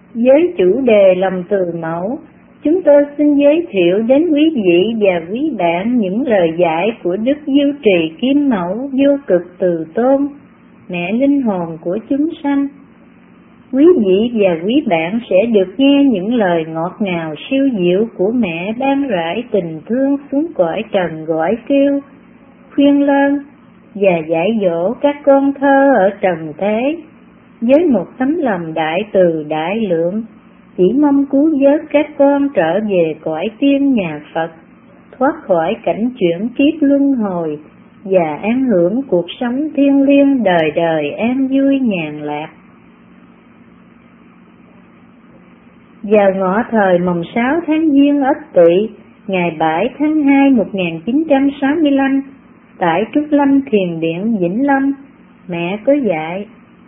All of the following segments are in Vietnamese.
Với chủ đề lòng từ mẫu, chúng tôi xin giới thiệu đến quý vị và quý bạn những lời dạy của Đức Diêu Trì Kim Mẫu vô cực từ tôn, mẹ linh hồn của chúng sanh. Quý vị và quý bạn sẽ được nghe những lời ngọt ngào siêu diệu của mẹ ban rải tình thương xuống cõi trần gọi kêu, khuyên lơn và dạy dỗ các con thơ ở trần thế, với một tấm lòng đại từ đại lượng, chỉ mong cứu vớt các con trở về cõi tiên nhà Phật, thoát khỏi cảnh chuyển kiếp luân hồi và an hưởng cuộc sống thiêng liêng đời đời an vui nhàn lạc. Vào ngọ thời mồng 6 tháng Giêng Ất Tỵ, ngày 7 tháng 2 1965, tại Trúc Lâm Thiền Điện Vĩnh Lâm, mẹ có dạy: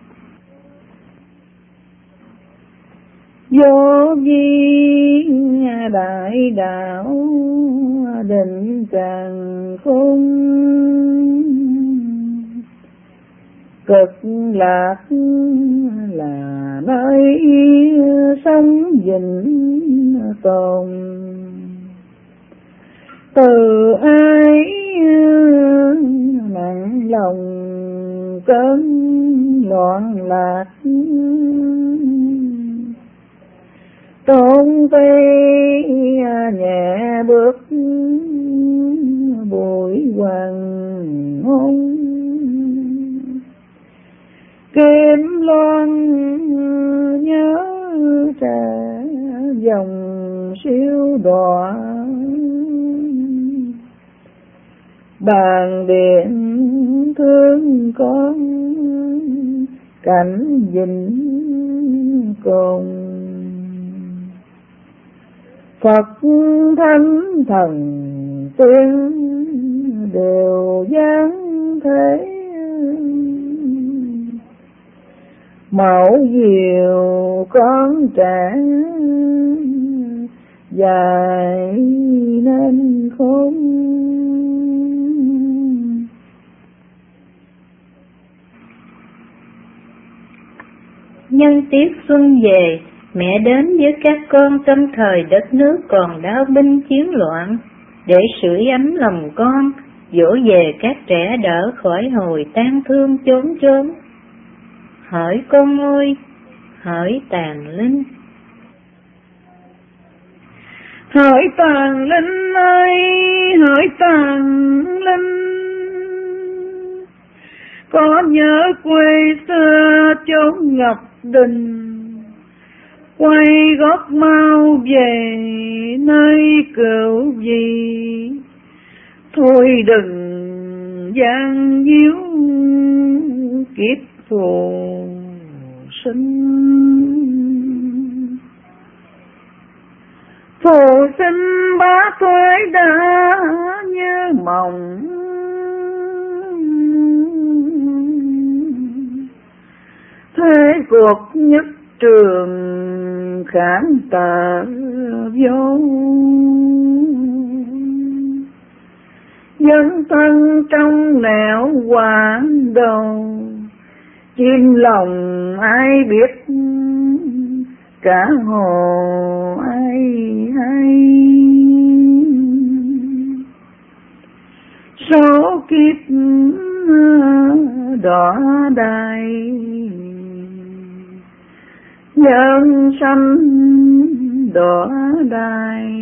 vô vi đại đạo định càng khôn, cực lạc là nơi sống vĩnh tồn. Từ ai nặng lòng cơn loạn lạc, tôn tây nhẹ bước buổi hoàng hôn, kim loan nhớ trả dòng siêu đọa, bàn điện thương con cảnh vĩnh cùng. Phật thánh thần tiên đều giáng thế, mẫu diệu con trẻ dài nên khôn. Nhân tiết xuân về, mẹ đến với các con trong thời đất nước còn đao binh chiến loạn, để sưởi ấm lòng con, dỗ về các trẻ đỡ khỏi hồi tan thương chốn chốn. Hỡi con ơi, hỡi tàn linh, hỡi tàn linh ơi, hỡi tàn linh, có nhớ quê xưa chốn ngập đình, quay gót mau về nơi cửu gì. Thôi đừng gian díu kiếp phù sinh, phù sinh bá tuổi đã như mộng, thế cuộc nhất trường khảm tờ vô. Dân thân trong nẻo quán đầu, chim lòng ai biết cả hồ ai hay. Số kiếp đỏ đài, nhân sanh đỏ đài,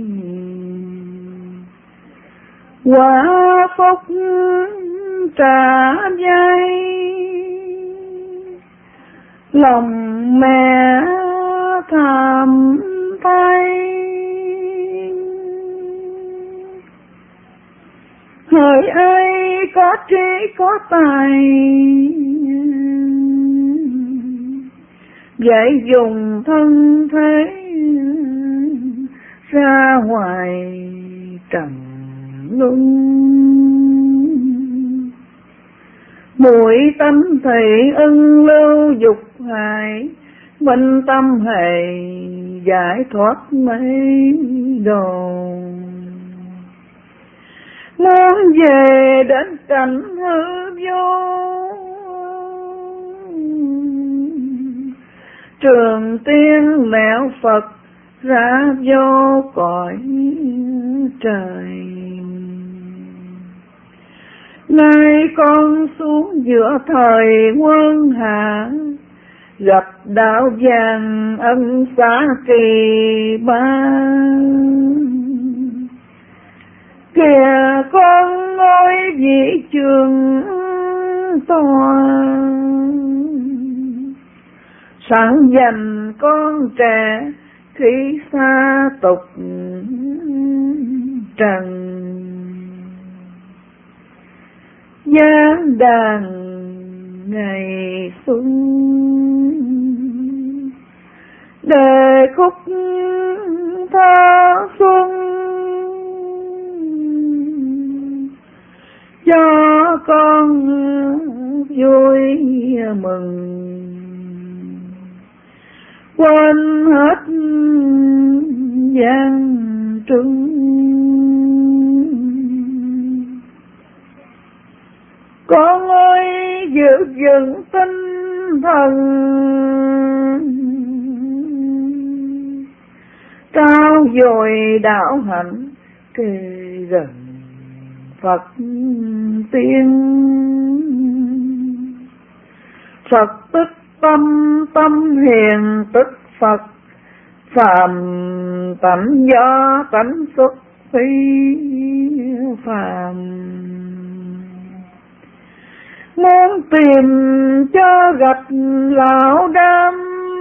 quả phúc trả dây. Lòng mẹ thầm thay, hỡi ai có trí có tài, dạy dùng thân thế ra ngoài trần luân. Mũi tâm thị ân lưu dục hại, minh tâm hệ giải thoát mấy đồ. Muốn về đến cảnh hư vô, Trường tiên mẹo Phật ra vô cõi trời. Nay con xuống giữa thời quân hạ, gặp đạo vàng ân xá kỳ ban. Kìa con ngôi vị trường toàn, sẵn dành con trẻ khi xa tục trần. Giáng đàn ngày xuân, đề khúc tha xuân, cho con vui mừng. Quên hết gian trưng, con ơi giữ vững tinh thần, trao dồi đạo hạnh kề gần Phật tiên. Phật tức tâm, tâm hiền tức Phật, phàm tánh do tánh xuất phi phàm. Muốn tìm cho gặp lão đam,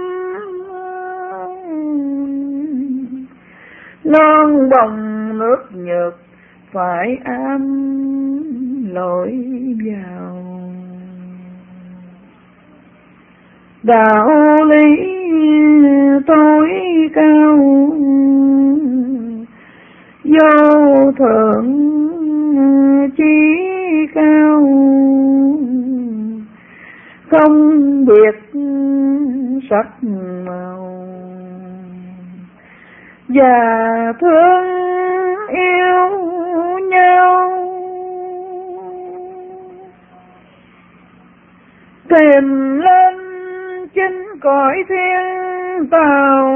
non bồng nước nhược phải am lội vào. Đạo lý tối cao, vô thượng chí cao, không biệt sắc màu, và thương yêu nhau. Tìm lên chính cõi thiên tàu,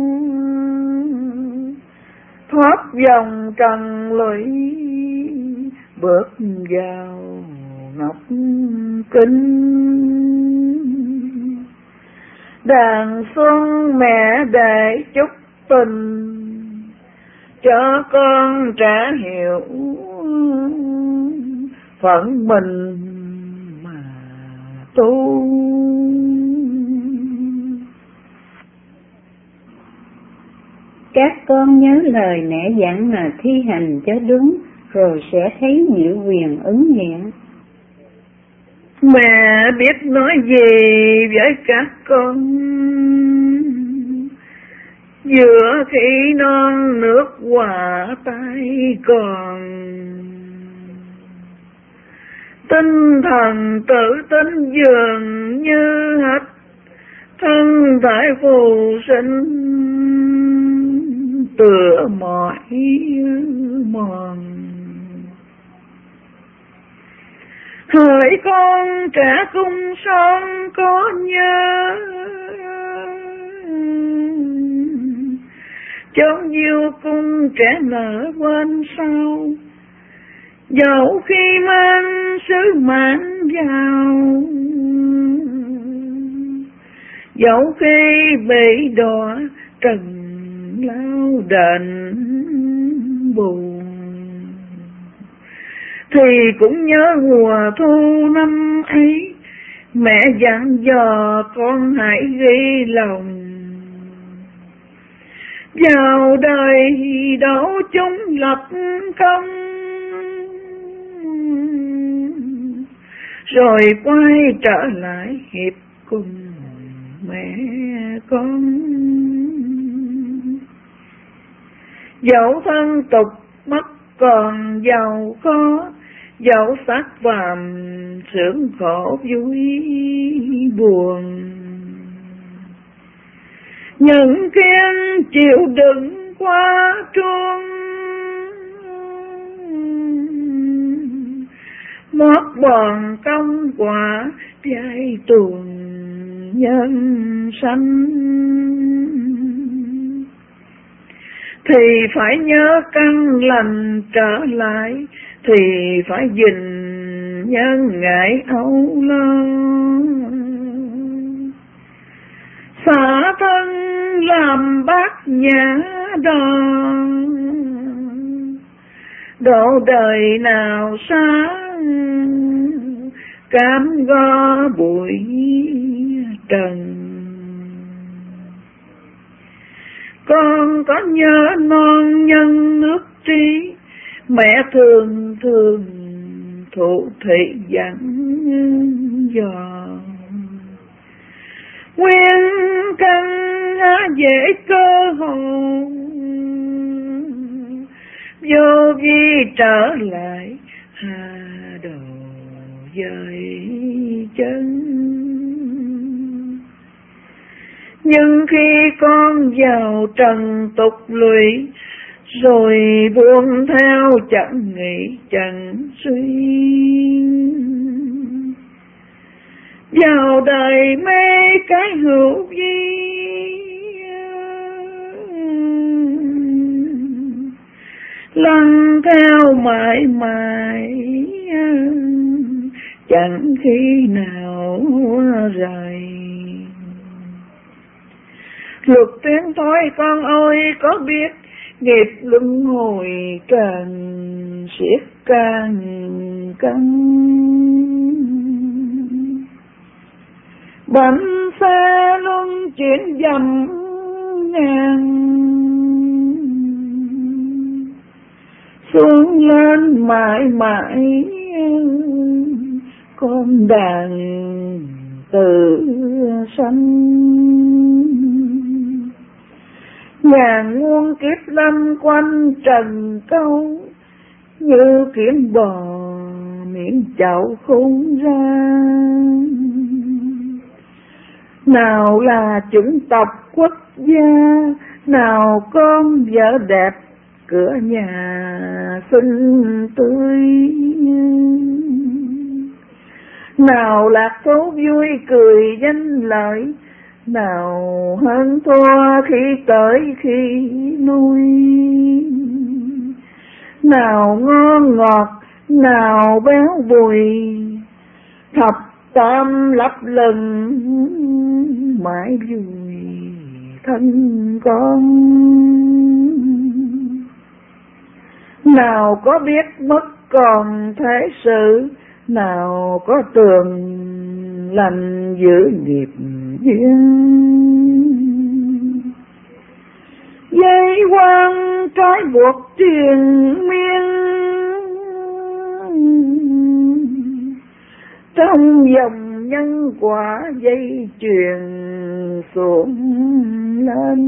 thoát dòng trần lụy bước vào ngọc kinh. Đàn xuân mẹ để chúc tình, cho con trả hiểu phận mình mà tu. Các con nhớ lời mẹ dặn mà thi hành cho đúng, rồi sẽ thấy diệu quyền ứng hiện. Mẹ biết nói gì với các con, giữa khi non nước hòa tay còn. Tinh thần tự tin dường như hết, thân thể phù sinh tựa mỏi mòn. Hỡi con trẻ cung son có nhớ, chốn diêu cung trẻ nở quên sau. Dẫu khi mang sứ mạng vào, dẫu khi bị đọa trần lao đền buồn, thì cũng nhớ mùa thu năm ấy, mẹ dặn dò con hãy ghi lòng. Vào đời đấu chúng lập công, rồi quay trở lại hiệp cùng mẹ con. Dẫu thân tục mất còn giàu có, dẫu xác phàm sướng khổ vui buồn. Những kiên chịu đựng qua truông, mót bòn công quả dây tuồng nhân sanh, thì phải nhớ căn lành trở lại, thì phải gìn nhân ngại âu lo. Xả thân làm bát nhã đòn, độ đời nào sáng cám go bụi trần. Con có nhớ non nhân nước trí, mẹ thường thường thụ thị dặn dò. Nguyên căn dễ cơ hồn, vô vi trở lại hà đồ dời chân. Nhưng khi con vào trần tục lụy, rồi buông theo chẳng nghĩ chẳng suy, vào đời mê cái hữu vi, lăn theo mãi mãi chẳng khi nào rời. Luật tiến thôi con ơi có biết, nghiệp luân hồi càng siết càng căng. Bánh xe luân chuyển dầm ngang, xuống lên mãi mãi con đàn tự sanh. Ngàn muôn kiếp lâm quanh trần câu, như kiếm bò miệng chậu khôn ra. Nào là chủng tộc quốc gia, nào con vợ đẹp cửa nhà xinh tươi. Nào lạc thú vui cười danh lợi, nào hơn thua khi tới khi nuôi. Nào ngon ngọt, nào béo bùi, thập tam lấp lừng mãi vui thân con. Nào có biết mất còn thế sự, nào có tường lành giữ nghiệp duyên. Dây quang trói buộc triền miên, trong dòng nhân quả dây chuyền xuống lên.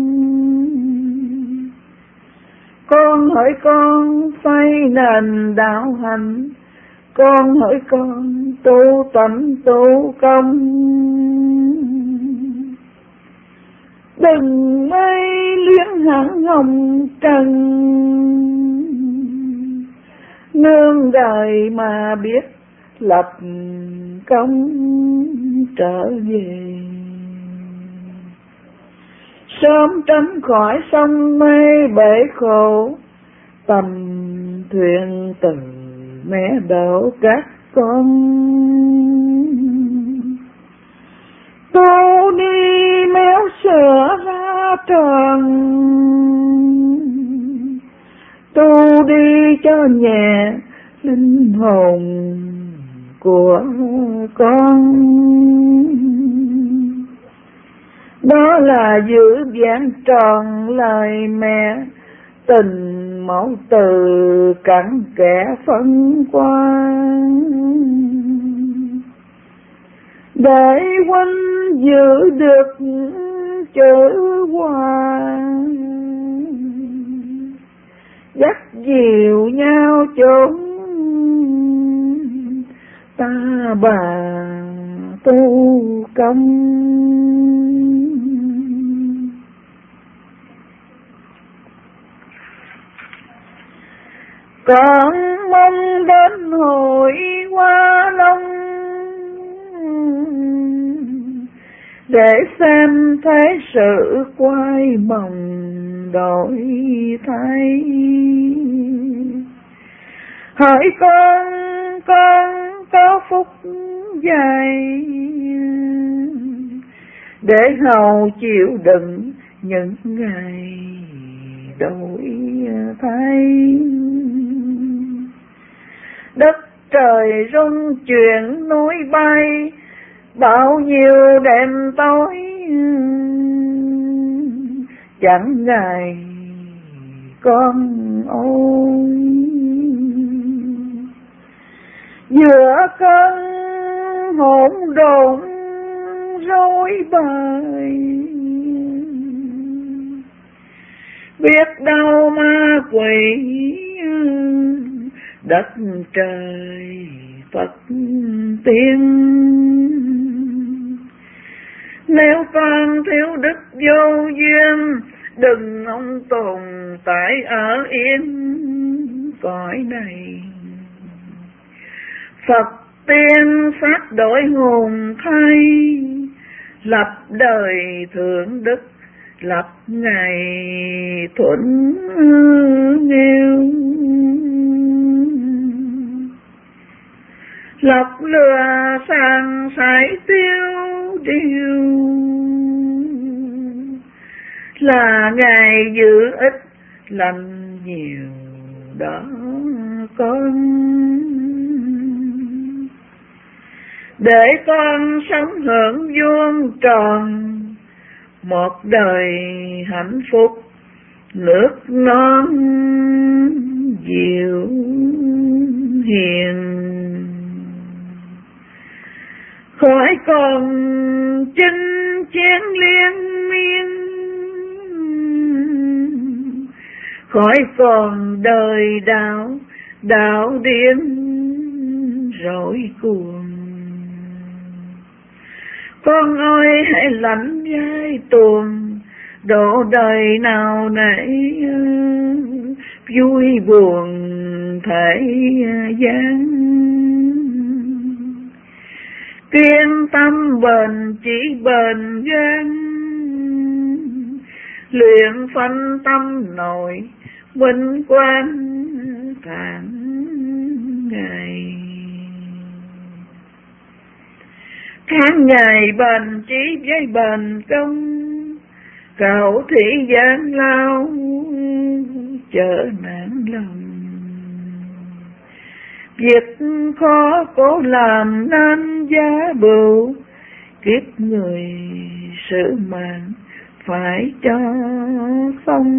Con hỡi con xây nền đạo hạnh, con hỡi con tu tánh tu công. Đừng mây luyến hẳn hồng trần, nương đời mà biết lập công trở về. Sớm tránh khỏi sông mê bể khổ, tầm thuyền từ mẹ đỡ các con. Tu đi méo sửa ra tròn, tu đi cho nhẹ linh hồn của con. Đó là giữ vẹn tròn lời mẹ, tình mẫu từ cặn kẽ phân qua. Để huynh giữ được chữ hòa, dắt dìu nhau chốn ta bà tu công. Con mong đến hồi hoa long, để xem thế sự quay mộng đổi thay. Hỡi con có phúc dày để hầu chịu đựng những ngày đổi thay. Đất trời rung chuyển núi bay, bao nhiêu đêm tối chẳng ngày con ôi. Giữa cơn hỗn độn rối bời, biết đâu ma quỷ đất trời Phật tiên. Nếu con thiếu đức vô duyên, đừng ông tồn tại ở yên cõi này. Phật tiên phát đổi hồn thay, lập đời thượng đức, lập ngày thuận nghèo. Lọc lừa sang sải tiêu điều, là ngày giữ ít lành nhiều đó con. Để con sống hưởng vuông tròn một đời hạnh phúc, nước non dịu hiền. Khỏi còn chinh chiến liên miên, khỏi còn đời đạo điên rối cuồng. Con ơi hãy lãnh vai tuồng, độ đời nào nãy vui buồn thể gian. Kiên tâm bền chỉ bền gan, luyện phân tâm nội minh quan tháng ngày. Tháng ngày bền chí với bền công, cầu thị gian lao chở nản lòng. Việc khó cố làm nên giá bưu, kiếp người sự mạng phải cho xong.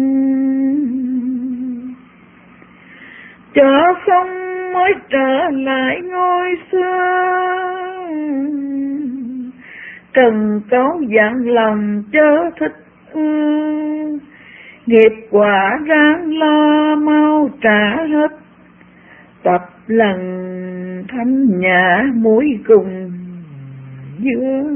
Cho xong mới trở lại ngôi xưa, trần cấu dặn lòng chớ thích ưa. Nghiệp quả ráng lo mau trả hết, tập lần thanh nhã mũi cùng dương.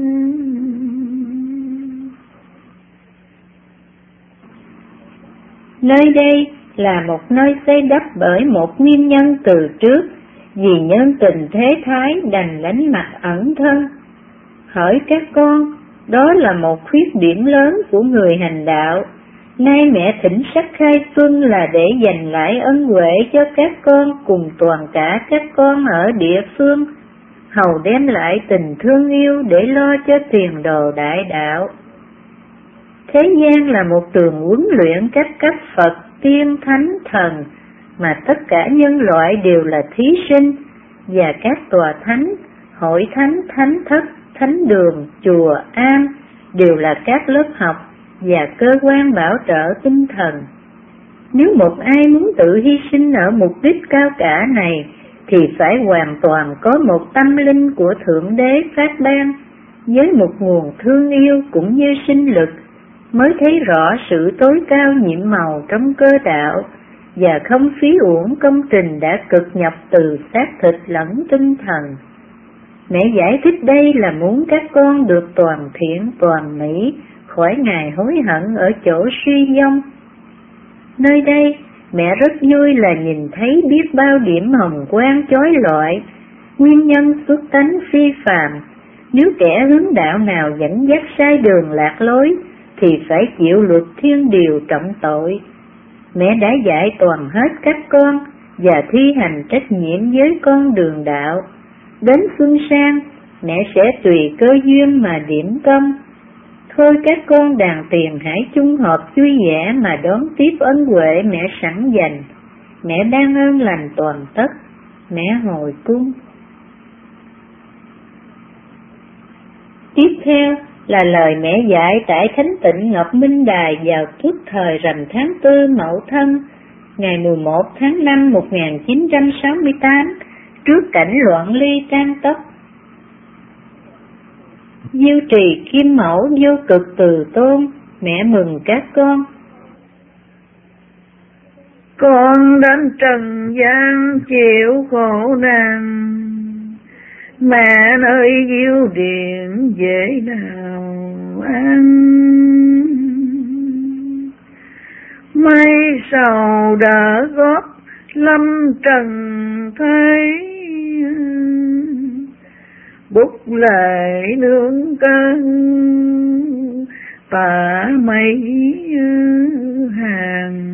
Nơi đây là một nơi xây đắp bởi một nguyên nhân từ trước, vì nhân tình thế thái đành lánh mặt ẩn thân. Hỡi các con, đó là một khuyết điểm lớn của người hành đạo. Nay mẹ thỉnh sắc khai xuân là để dành lại ân huệ cho các con cùng toàn cả các con ở địa phương, hầu đem lại tình thương yêu để lo cho tiền đồ đại đạo. Thế gian là một trường huấn luyện các cấp Phật, tiên, thánh, thần, mà tất cả nhân loại đều là thí sinh, và các tòa thánh, hội thánh, thánh thất, thánh đường, chùa, am đều là các lớp học và cơ quan bảo trợ tinh thần. Nếu một ai muốn tự hy sinh ở mục đích cao cả này, thì phải hoàn toàn có một tâm linh của Thượng Đế phát ban, với một nguồn thương yêu cũng như sinh lực, mới thấy rõ sự tối cao nhiệm màu trong cơ đạo, và không phí uổng công trình đã cực nhọc từ xác thịt lẫn tinh thần. Mẹ giải thích đây là muốn các con được toàn thiện toàn mỹ, khỏi ngày hối hận ở chỗ suy vong. Nơi đây, mẹ rất vui là nhìn thấy biết bao điểm hồng quang chói lọi, nguyên nhân xuất tánh phi phàm, Nếu kẻ hướng đạo nào dẫn dắt sai đường lạc lối thì phải chịu luật thiên điều trọng tội. Mẹ đã dạy toàn hết các con và thi hành trách nhiệm với con đường đạo. Đến xuân sang, mẹ sẽ tùy cơ duyên mà điểm công. Thôi các con đàn tiền hãy chung họp vui vẻ mà đón tiếp ân huệ mẹ sẵn dành. Mẹ ban ơn lành toàn tất. Mẹ hồi cung. Tiếp theo là lời mẹ dạy tại Thánh Tịnh Ngọc Minh Đài vào tuất thời rằm tháng 4 Mậu Thân, ngày 11 tháng 5 1968, trước cảnh loạn ly tan tóc. Diêu trì kim mẫu vô cực từ tôn, mẹ mừng các con. Con đến trần gian chịu khổ nạn, mẹ nơi diêu điện dễ nào ăn. Mây sầu đã góp lâm trần thấy, bút lệ nương cân tả mấy hàng.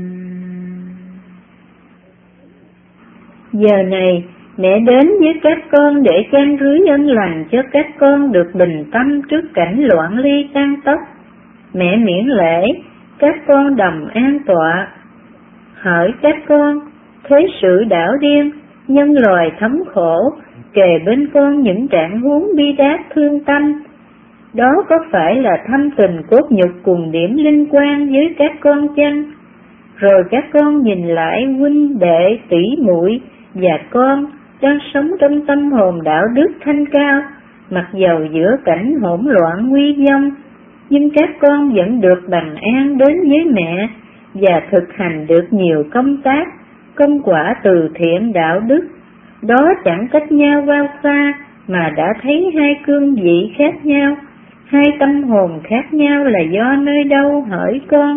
Giờ này mẹ đến với các con để chan rưới ân lành cho các con được bình tâm trước cảnh loạn ly tan tóc. Mẹ miễn lễ, các con đồng an tọa. Hỡi các con, thế sự đảo điên, nhân loài thống khổ, kề bên con những trạng huống bi đát thương tâm. Đó có phải là thâm tình cốt nhục cùng điểm linh quan với các con chăng? Rồi các con nhìn lại huynh đệ tỷ muội và con đang sống trong tâm hồn đạo đức thanh cao, mặc dầu giữa cảnh hỗn loạn nguy vong, nhưng các con vẫn được bình an đến với mẹ và thực hành được nhiều công tác, công quả từ thiện đạo đức. Đó chẳng cách nhau bao xa mà đã thấy hai cương vị khác nhau, hai tâm hồn khác nhau là do nơi đâu hỡi con.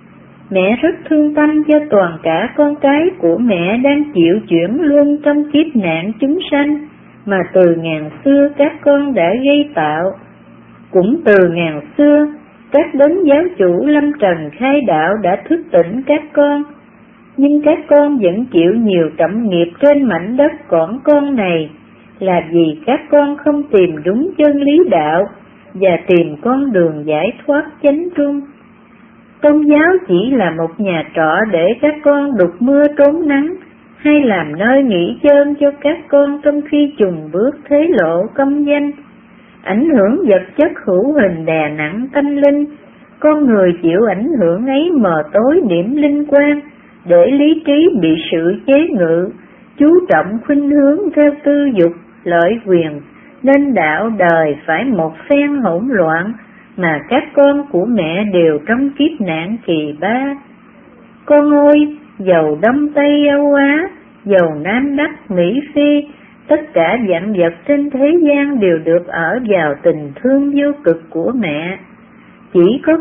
Mẹ rất thương tâm cho toàn cả con cái của mẹ đang chịu chuyển luân trong kiếp nạn chúng sanh mà từ ngàn xưa các con đã gây tạo. Cũng từ ngàn xưa, các đấng giáo chủ lâm trần khai đạo đã thức tỉnh các con, nhưng các con vẫn chịu nhiều trọng nghiệp trên mảnh đất cỏn con này là vì các con không tìm đúng chân lý đạo và tìm con đường giải thoát chánh trung. Tôn giáo chỉ là một nhà trọ để các con đục mưa trốn nắng, hay làm nơi nghỉ chân cho các con trong khi chùng bước thế lộ công danh. Ảnh hưởng vật chất hữu hình đè nặng tâm linh, con người chịu ảnh hưởng ấy mờ tối điểm linh quan, để lý trí bị sự chế ngự, chú trọng khuynh hướng theo tư dục, lợi quyền, nên đạo đời phải một phen hỗn loạn, mà các con của mẹ đều trong kiếp nạn kỳ ba. Con ơi, dầu Đông Tây Âu Á, dầu Nam Bắc Mỹ Phi, tất cả vạn vật trên thế gian đều được ở vào tình thương vô cực của mẹ. Chỉ có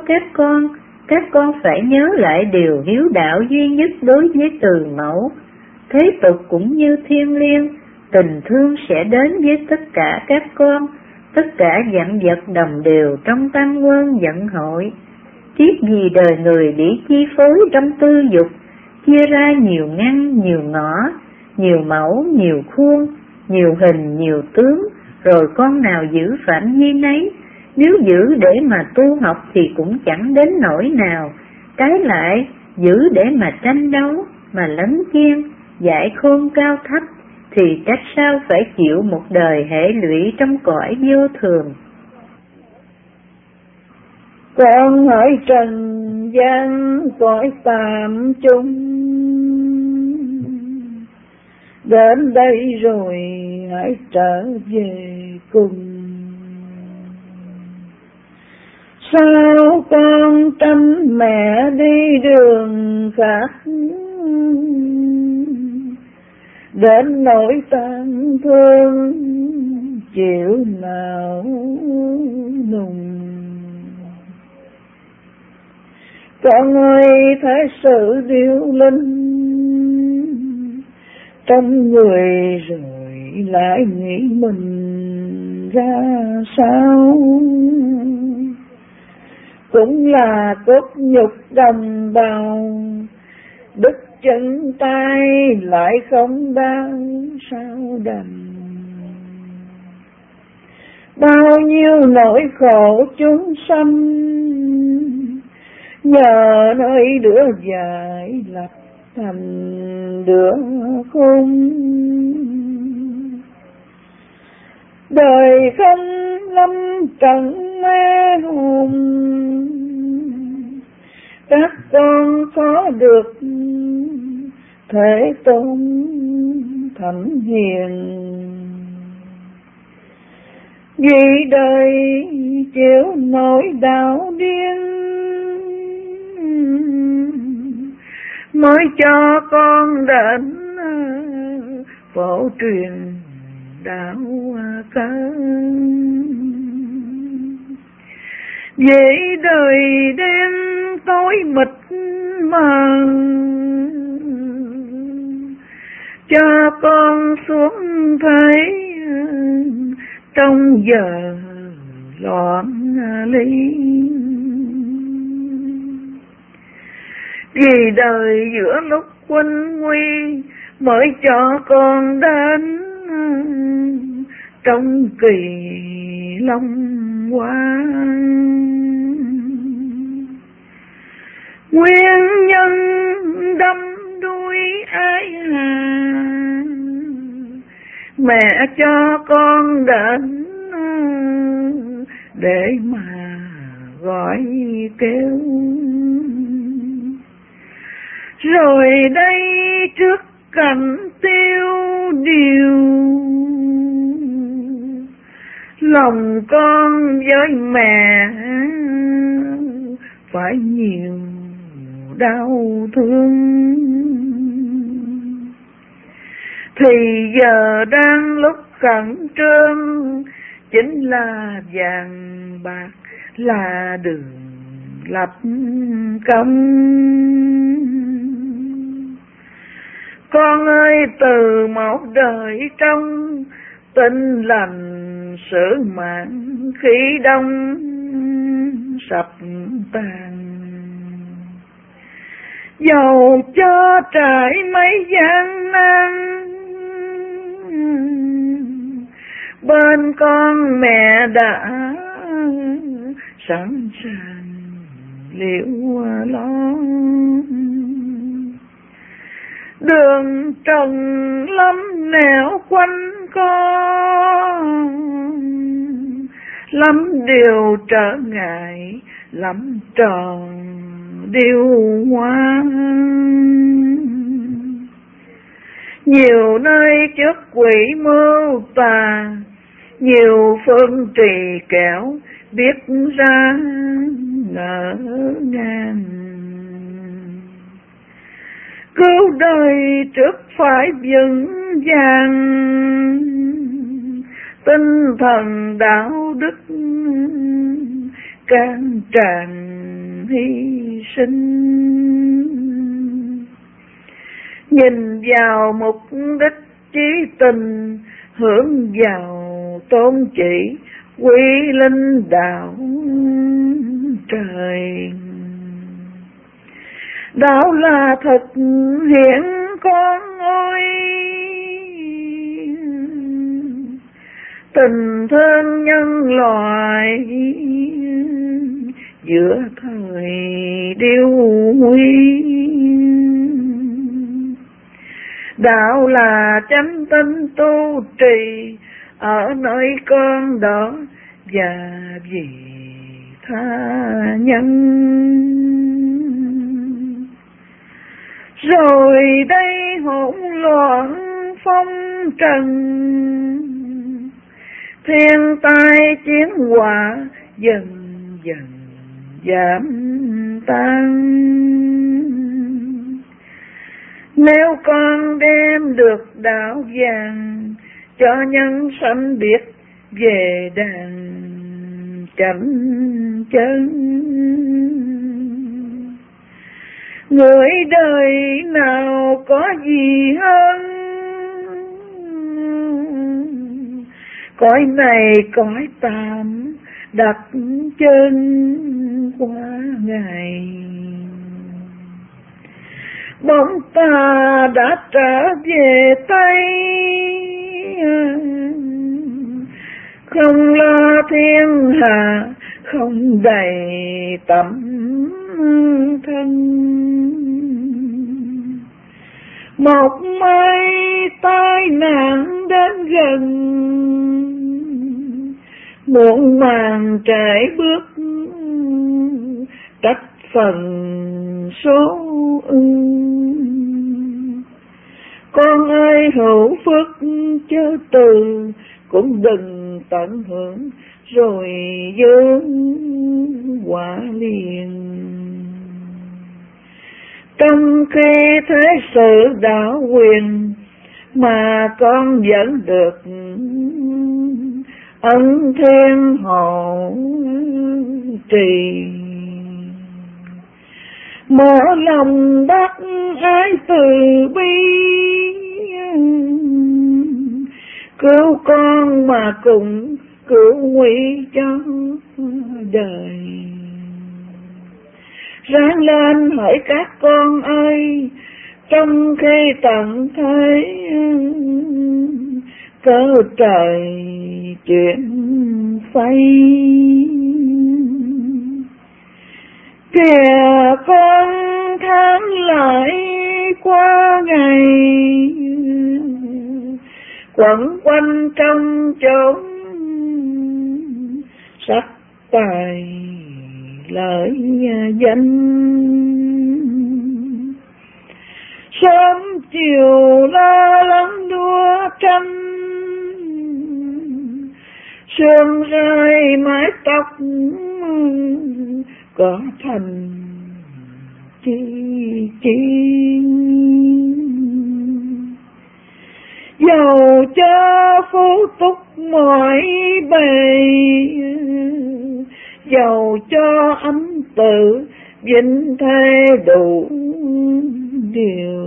các con phải nhớ lại điều hiếu đạo duy nhất đối với từ mẫu. Thế tục cũng như thiêng liêng, tình thương sẽ đến với tất cả các con, tất cả vạn vật đồng đều trong tăng quân vận hội. Tiếc gì đời người bị chi phối trong tư dục, chia ra nhiều ngăn, nhiều ngõ, nhiều mẫu, nhiều khuôn, nhiều hình, nhiều tướng, rồi con nào giữ phạm vi nấy. Nếu giữ để mà tu học thì cũng chẳng đến nỗi nào, trái lại giữ để mà tranh đấu, mà lấn chiên, giải khôn cao thấp, thì trách sao phải chịu một đời hệ lụy trong cõi vô thường. Con hỡi trần gian cõi tạm chung, đến đây rồi hãy trở về cùng. Sao con tránh mẹ đi đường khác, đến nỗi tan thương chịu nào nùng. Con ơi thấy sự điêu linh trong người rồi lại nghĩ mình ra sao, cũng là cốt nhục đồng bào, đứt chân tay lại không đau sao đành. Bao nhiêu nỗi khổ chúng sanh, nhờ nơi đứa giải lập thành đứa khôn. Đời không lâm trận mê hồn, các con có được thể tôn thánh hiền. Vì đời chịu nỗi đau điên, mới cho con đến phổ truyền đạo cơn. Vì đời đêm tối mịt mờ, cho con xuống thấy trong giờ loạn ly. Vì đời giữa lúc quân nguy, mới cho con đến trong kỳ long hoa. Nguyên nhân đâm đuôi ai hà, mẹ cho con đến để mà gọi kêu. Rồi đây trước cảnh tiêu điều, lòng con với mẹ phải nhiều đau thương. Thì giờ đang lúc khẩn trương, chính là vàng bạc là đường lập công. Con ơi, từ một đời trong tinh lành sử mạng, khi đông sập tàn. Dầu cho trải mấy gian nan, bên con mẹ đã sẵn sàng liễu lo. Đường trần lắm nẻo quanh co, lắm điều trở ngại, lắm tròn điều hoa. Nhiều nơi trước quỷ mưu tà, nhiều phương trì kẻo biết ra ngỡ ngàng. Cứu đời trước phải vững vàng, tinh thần đạo đức can tràn hy sinh. Nhìn vào mục đích chí tình, hướng vào tôn chỉ quy linh đạo trời. Đạo là thực hiện con ơi, tình thương nhân loại giữa thời điêu nguy. Đạo là chánh tinh tu trì ở nơi con đó, và vì tha nhân. Rồi đây hỗn loạn phong trần, thiên tai chiến hỏa dần dần giảm tan. Nếu con đem được đạo vàng, cho nhân sanh biết về đàn chánh chân. Người đời nào có gì hơn, cõi này cõi tạm đặt chân qua ngày. Bóng ta đã trở về Tây, không lo thiên hạ, không đầy tấm thân. Một mai tai nạn đến gần, muộn màng trải bước trách phần số ưng. Con ơi hữu phước chớ từ, cũng đừng tận hưởng rồi vướng quả liền. Trong khi thế sự đảo quyền mà con vẫn được ân thiên hộ trì. Mở lòng bác ái từ bi, cứu con mà cũng cứu nguy cho đời. Ráng lên hỡi các con ơi, trong khi tận thế cớ trời chuyển phay. Kìa con tháng lại qua ngày, quẩn quanh trong chốn sắc tài lợi danh. Sớm chiều lo lắng đua tranh, sương rơi mái tóc có thành chi chi. Dầu cho phú túc mọi bề, dầu cho ấm tự vinh thế đủ điều.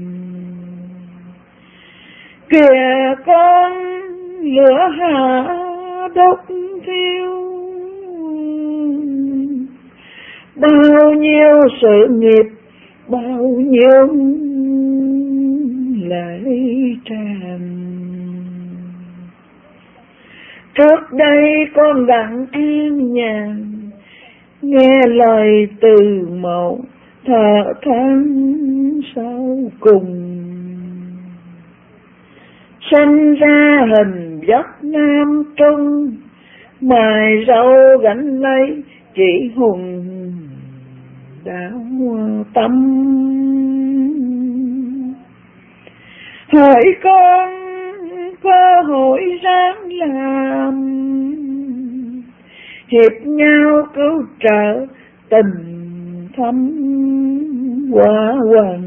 Kìa con lửa hạ đốt thiêu, bao nhiêu sự nghiệp, bao nhiêu lễ tràn. Trước đây con đặng an nhàn, nghe lời từ mẫu thở than sau cùng. Sinh ra hình dốc nam trung, mài râu gánh lấy chỉ hùng đạo tâm. Hỡi con cơ hội ráng làm, hiệp nhau cứu trợ tình thâm quả hoành.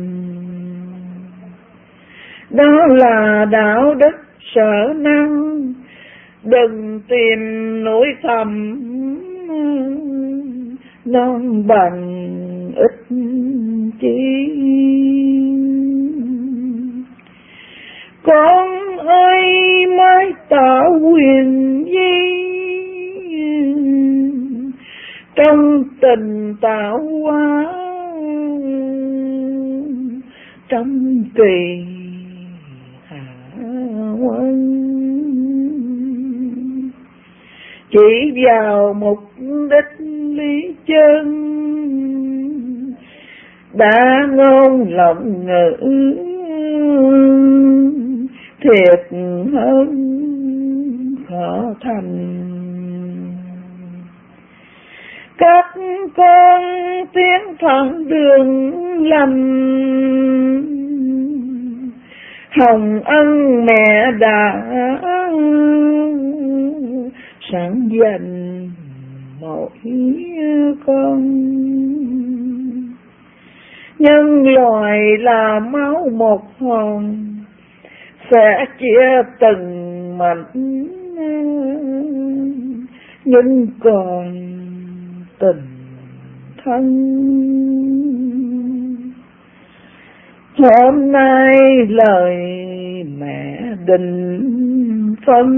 Đó là đạo đức sở năng, đừng tìm nỗi thầm non bằng ích chi. Con ơi mới tỏ quyền di, trong tình tạo hóa trong kỳ hạ quân. Chỉ vào mục đích lý chân, đã ngôn lòng ngữ thiệt hơn khó thành. Các con tiến thẳng đường lành, hồng ân mẹ đã sẵn dành mỗi con. Nhân loại là máu một hòn, sẽ chia từng mảnh, nhưng còn tình thân. Hôm nay lời mẹ định phân,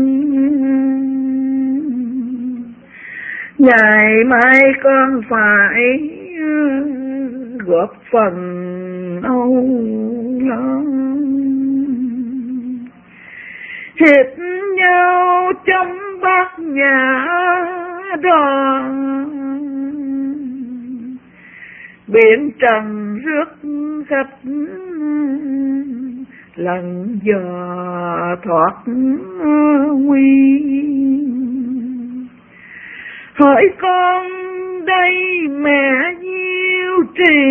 ngày mai con phải góp phần âu lo, hiệp nhau trong bát nhã đoàn, biển trần rước khách lần dò thoát nguy. Hỏi con đây mẹ diêu trì,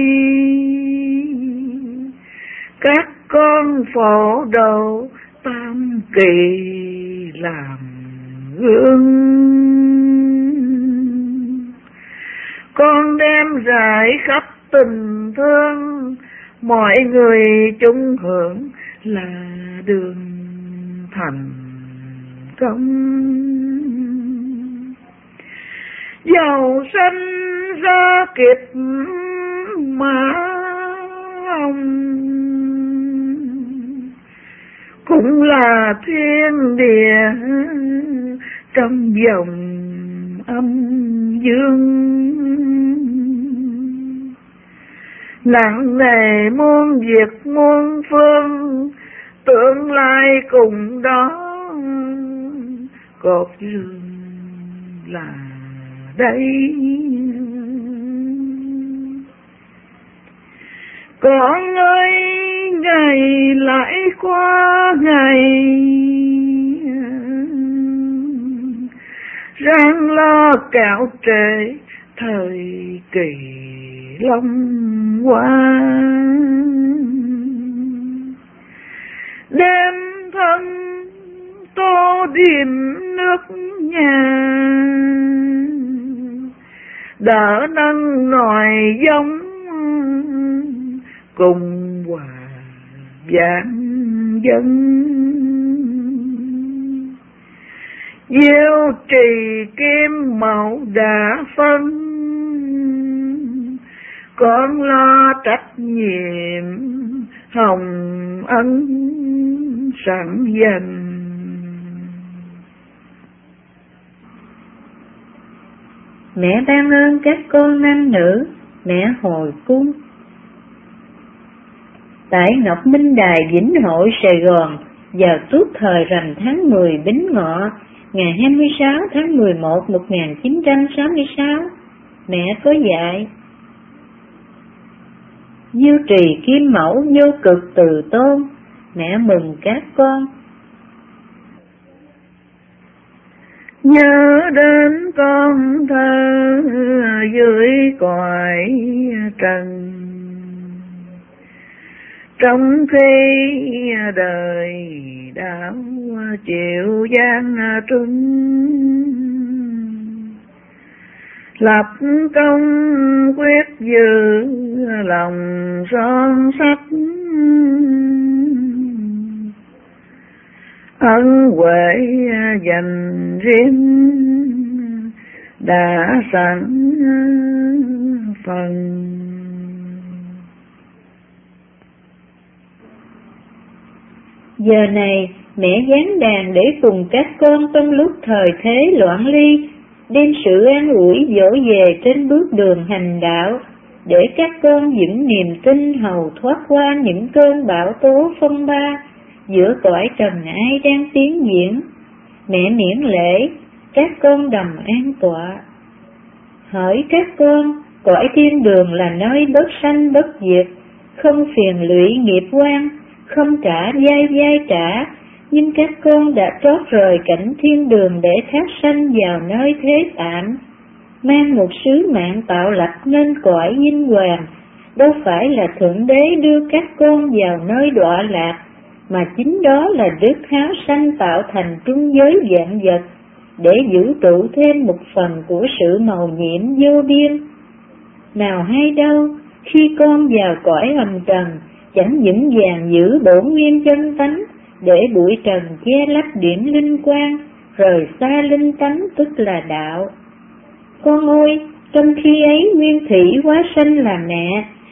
các con phổ độ tam kỳ làm gương. Con đem rải khắp tình thương, mọi người chung hưởng là đường thành công. Giàu sanh ra kịp mà ông, cũng là thiên địa trong dòng âm dương. Nặng nề muôn việc muôn phương, tương lai cùng đó cột rừng là đây. Con ơi ngày lại qua ngày, ráng lo kẻo trễ thời kỳ long qua. Đem thân tô điểm nước nhà, đỡ nâng nòi giống cùng hòa vạn dân. Diêu trì kim mẫu đã phân, con lo trách nhiệm hồng ân sẵn dành. Mẹ ban ơn các con nam nữ, mẹ hồi cung. Tại Ngọc Minh Đài Vĩnh Hội Sài Gòn, vào tuốt thời rằm tháng 10 Bính Ngọ, ngày 26 tháng 11 1966, mẹ có dạy: Diêu trì kim mẫu vô cực từ tôn, mẹ mừng các con. Nhớ đến con thơ dưới cõi trần, trong khi đời đảo chịu gian truân, lập công quyết giữ lòng son sắt, ân huệ dành riêng đã sẵn phần. Giờ này mẹ giáng đàn để cùng các con trong lúc thời thế loạn ly, đem sự an ủi dỗ về trên bước đường hành đạo, để các con vững niềm tin hầu thoát qua những cơn bão tố phong ba giữa cõi trần ai đang tiến diễn. Mẹ miễn lễ, các con đầm an tọa. Hỡi các con, cõi thiên đường là nơi bất sanh bất diệt, không phiền lụy nghiệp oan, không trả vai vai trả, nhưng các con đã trót rời cảnh thiên đường để thác sanh vào nơi thế tạm, mang một sứ mạng tạo lập nên cõi vinh hoàng. Đâu phải là Thượng Đế đưa các con vào nơi đọa lạc, mà chính đó là Đức Háo Sanh tạo thành trung giới vạn vật, để giữ trụ thêm một phần của sự mầu nhiệm vô biên. Nào hay đâu, khi con vào cõi hầm trần, chẳng vững vàng giữ bổn nguyên chân tánh, để bụi trần che lấp điểm linh quang, rời xa linh tánh tức là đạo. Con ơi, trong khi ấy nguyên thủy hóa sanh là mẹ,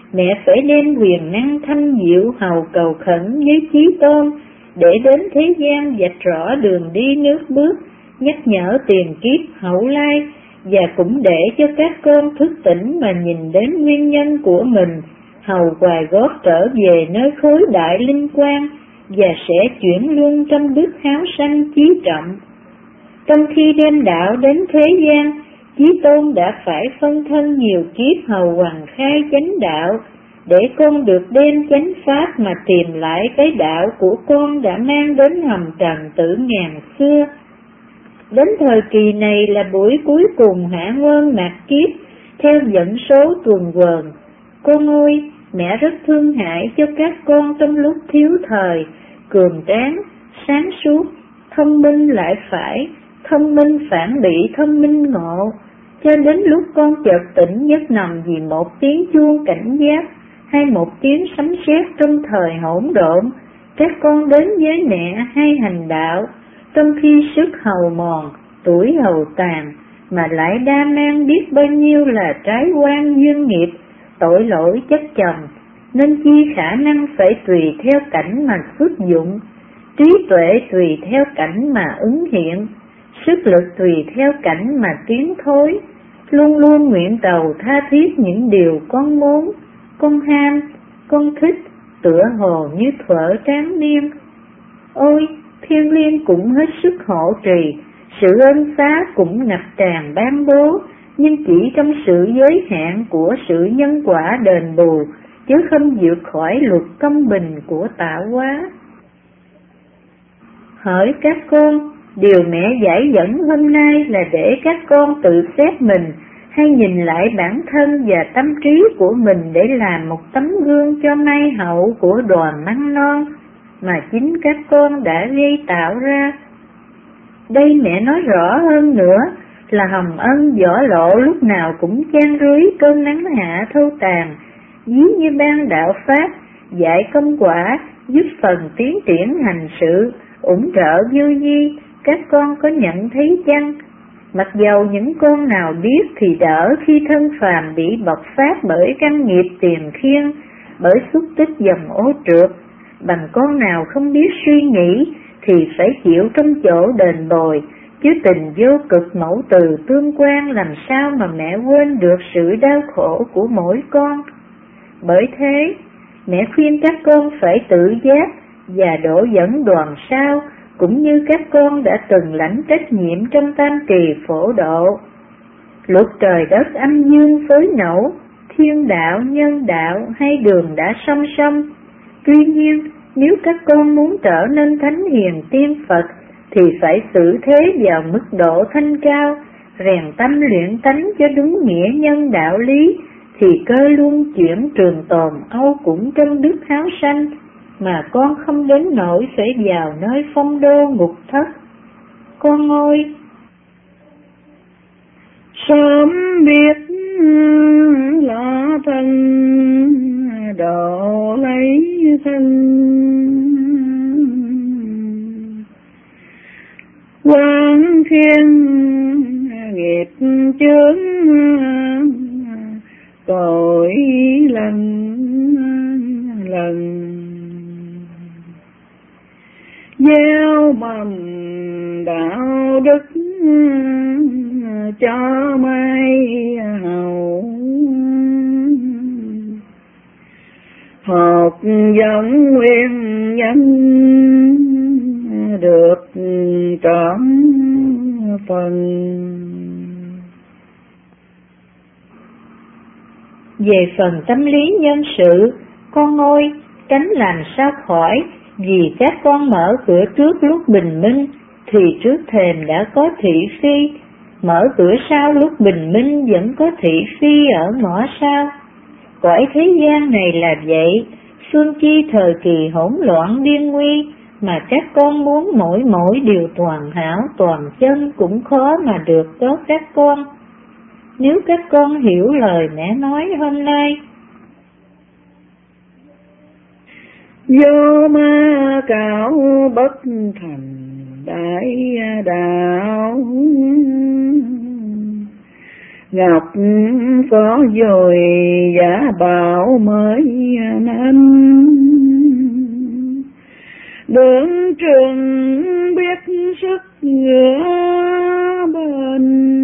mẹ phải đem quyền năng thanh diệu hầu cầu khẩn với Chí Tôn để đến thế gian vạch rõ đường đi nước bước, nhắc nhở tiền kiếp hậu lai, và cũng để cho các con thức tỉnh mà nhìn đến nguyên nhân của mình, hầu hoài gót trở về nơi khối đại linh quang, và sẽ chuyển luân trong đức háo sanh chí trọng. Trong khi đem đạo đến thế gian, Chí Tôn đã phải phân thân nhiều kiếp hầu hoàng khai chánh đạo, để con được đem chánh pháp mà tìm lại cái đạo của con đã mang đến hồng trần tử ngàn xưa. Đến thời kỳ này là buổi cuối cùng hạ nguyên mạt kiếp, theo dẫn số tuần quần. Con ơi, mẹ rất thương hại cho các con trong lúc thiếu thời, cường tráng, sáng suốt, thông minh lại phải, thông minh phản bị thông minh ngộ, cho đến lúc con chợt tỉnh giấc nằm vì một tiếng chuông cảnh giác hay một tiếng sấm sét trong thời hỗn độn, các con đến với mẹ hay hành đạo, trong khi sức hầu mòn, tuổi hầu tàn, mà lại đa mang biết bao nhiêu là trái oan duyên nghiệp, tội lỗi chất chồng, nên chi khả năng phải tùy theo cảnh mà xuất dụng, trí tuệ tùy theo cảnh mà ứng hiện, sức lực tùy theo cảnh mà tiến thối, luôn luôn nguyện cầu tha thiết những điều con muốn, con ham, con thích, tựa hồ như thuở tráng niên. Ôi, thiên liêng cũng hết sức hộ trì, sự ân xá cũng ngập tràn ban bố, nhưng chỉ trong sự giới hạn của sự nhân quả đền bù, chứ không vượt khỏi luật công bình của tạo hóa. Hỡi các con, điều mẹ giải dẫn hôm nay là để các con tự xét mình, hay nhìn lại bản thân và tâm trí của mình để làm một tấm gương cho mai hậu của đoàn măng non mà chính các con đã gây tạo ra. Đây mẹ nói rõ hơn nữa là hồng ân võ lộ lúc nào cũng chan rưới cơn nắng hạ thâu tàn, ví như ban đạo pháp, dạy công quả, giúp phần tiến triển hành sự, ủng trợ vô vi, các con có nhận thấy chăng? Mặc dầu những con nào biết thì đỡ khi thân phàm bị bộc phát bởi căn nghiệp tiền khiên, bởi xúc tích dòng ô trượt, bằng con nào không biết suy nghĩ thì phải chịu trong chỗ đền bồi, chứ tình vô cực mẫu từ tương quan làm sao mà mẹ quên được sự đau khổ của mỗi con. Bởi thế, mẹ khuyên các con phải tự giác và đổ dẫn đoàn sau, cũng như các con đã từng lãnh trách nhiệm trong tam kỳ phổ độ. Luật trời đất âm dương phối nổ, thiên đạo, nhân đạo hay đường đã song song. Tuy nhiên, nếu các con muốn trở nên thánh hiền tiên Phật, thì phải xử thế vào mức độ thanh cao, rèn tâm luyện tánh cho đúng nghĩa nhân đạo lý, thì cơ luân chuyển trường tồn âu cũng trong đức háo sanh, mà con không đến nỗi phải vào nơi phong đô ngục thất. Con ơi, sớm biết lo thân độ lấy thân, quán thiên nghiệp chướng tội lần lần, gieo mầm đạo đức cho mai hậu, hột giống nguyên nhân được trọn phần. Về phần tâm lý nhân sự, con ơi, tránh làm sao khỏi, vì các con mở cửa trước lúc bình minh, thì trước thềm đã có thị phi, mở cửa sau lúc bình minh vẫn có thị phi ở ngõ sau. Cõi thế gian này là vậy, phương chi thời kỳ hỗn loạn điên nguy, mà các con muốn mỗi điều toàn hảo toàn chân cũng khó mà được đó các con. Nếu các con hiểu lời mẹ nói hôm nay. Vô ma cảo bất thành đại đạo, ngọc có dồi giả bảo mới năm, đường trường biết sức ngửa bên,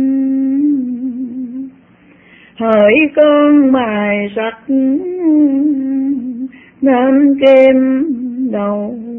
hỡi con mài sắt nam kim đầu